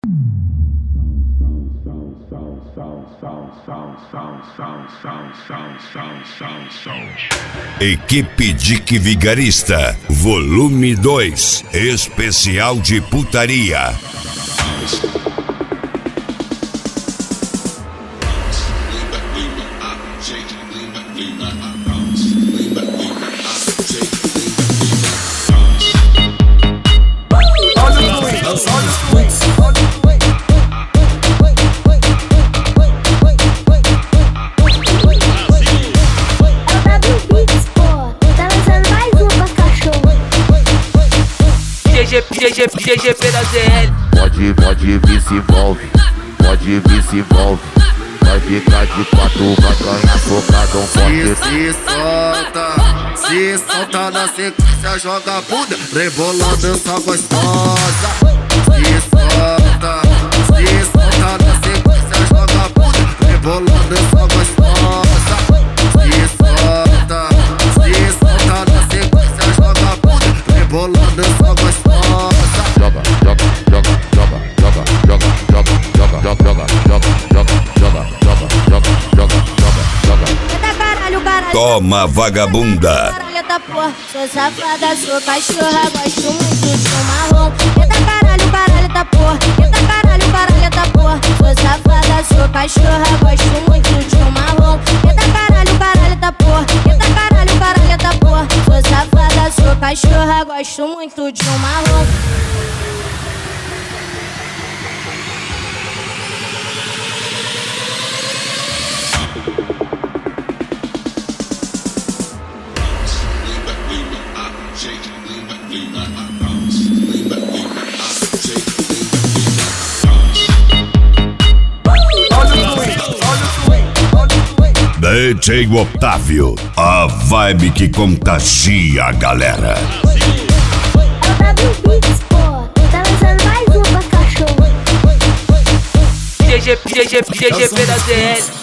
Equipe Dick Vigarista, volume 2, especial de putaria. GGP da ZL. Pode vir se envolve, pode vir se envolve. Vai ficar de quatro, vai ganhar focadão forte. Se solta na sequência, joga a bunda, rebolando essa gostosa. Se solta na sequência, joga a bunda, rebolando essa gostosa. Se solta na sequência, joga a bunda, rebolando essa gostosa. Toma, vagabunda. Caralho da porra, sou safada, sou cachorra, gosto muito de um marrom. Eita caralho da porra, eita caralho da porra, sou safada, sou cachorra, gosto muito de um marrom. Eita caralho da porra, eita caralho da porra, sou safada, sou cachorra, gosto muito de um marrom. DJ Otávio, a vibe que contagia a galera. É o W-Beats, pô, tá lançando mais uma cachorro. GGP da ZL.